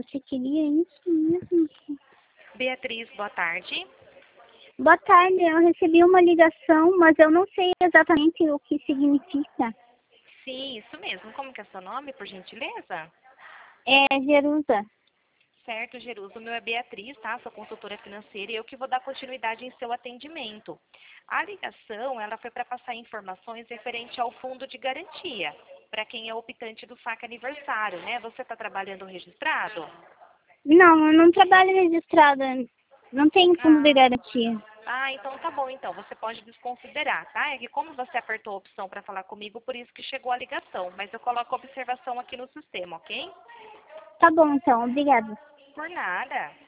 você queria isso mesmo? Beatriz, boa tarde. Boa tarde, eu recebi uma ligação, mas eu não sei exatamente o que significa. Sim, isso mesmo. Como que é seu nome, por gentileza? É Jerusa. Certo, Jerusa. O meu é Beatriz, tá? Sou consultora financeira e eu que vou dar continuidade em seu atendimento. A ligação, ela foi para passar informações referente ao fundo de garantia, para quem é optante do FAC aniversário, né? Você está trabalhando registrado? Não, eu não trabalho registrada. Não tem fundo de Ah, garantia. então tá bom, então. Você pode desconsiderar, tá? É que como você apertou a opção para falar comigo, por isso que chegou a ligação. Mas eu coloco a observação aqui no sistema, ok? Tá bom, então. Obrigada. Por nada.